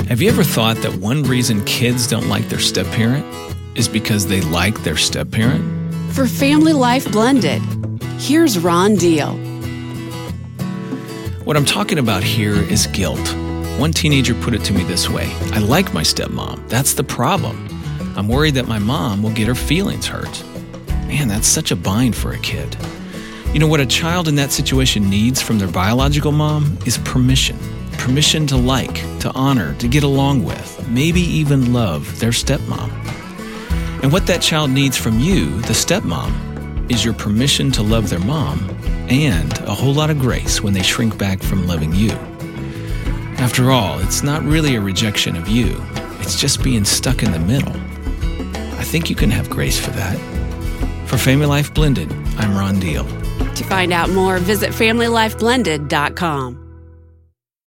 Have you ever thought that one reason kids don't like their step-parent is because they like their step-parent? For Family Life Blended, here's Ron Deal. What I'm talking about here is guilt. One teenager put it to me this way: I like my stepmom. That's the problem. I'm worried that my mom will get her feelings hurt. Man, that's such a bind for a kid. You know what a child in that situation needs from their biological mom is permission. Permission to like, to honor, to get along with, maybe even love their stepmom. And what that child needs from you, the stepmom, is your permission to love their mom and a whole lot of grace when they shrink back from loving you. After all, it's not really a rejection of you. It's just being stuck in the middle. I think you can have grace for that. For Family Life Blended, I'm Ron Deal. To find out more, visit FamilyLifeBlended.com.